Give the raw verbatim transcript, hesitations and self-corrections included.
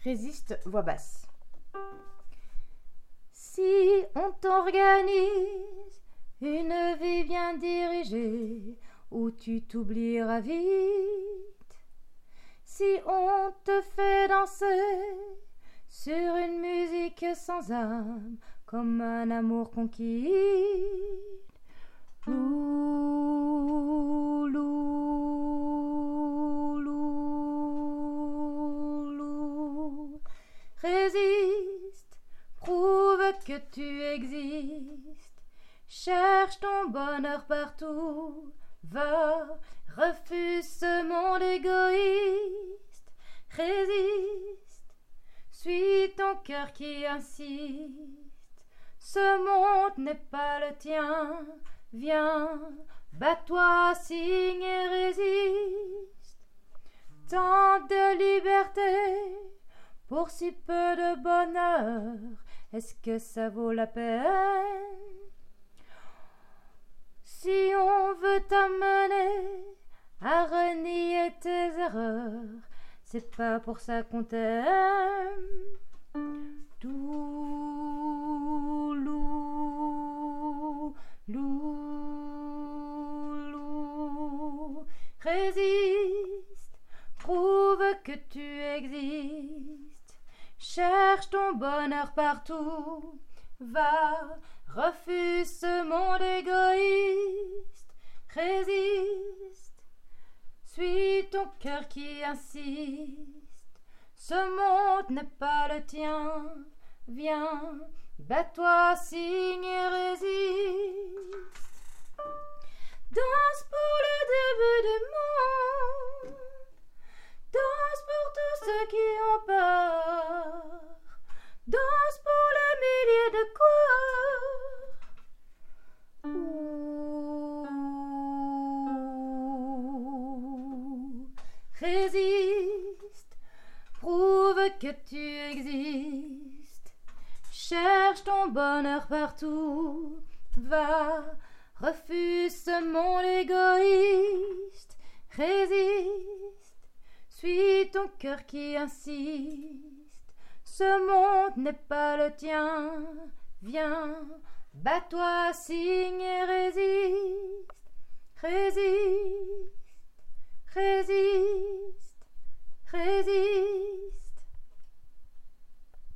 Résiste, voix basse. Si on t'organise une vie bien dirigée, où tu t'oublieras vite, si on te fait danser sur une musique sans âme, comme un amour conquis, lou, lou, lou, lou. Résiste, prouve que tu existes, cherche ton bonheur partout, va, refuse ce monde égoïste, résiste, suis ton cœur qui insiste, ce monde n'est pas le tien, viens, bats-toi, signe et résiste, tant de liberté pour si peu de bonheur, est-ce que ça vaut la peine? Si on veut t'amener à renier tes erreurs, c'est pas pour ça qu'on t'aime. Tout lou, lou, lou. Résiste, prouve que tu existes, cherche ton bonheur partout, va, refuse ce monde égoïste, résiste, suis ton cœur qui insiste, ce monde n'est pas le tien, viens, bats-toi, signe et résiste. Danse pour le début du monde, danse pour tous ceux qui ont peur, danse pour les milliers de corps. Résiste, prouve que tu existes, cherche ton bonheur partout, va, refuse ce monde égoïste, résiste, suis ton cœur qui insiste, ce monde n'est pas le tien, viens, bats-toi, signe et résiste, résiste, résiste, résiste.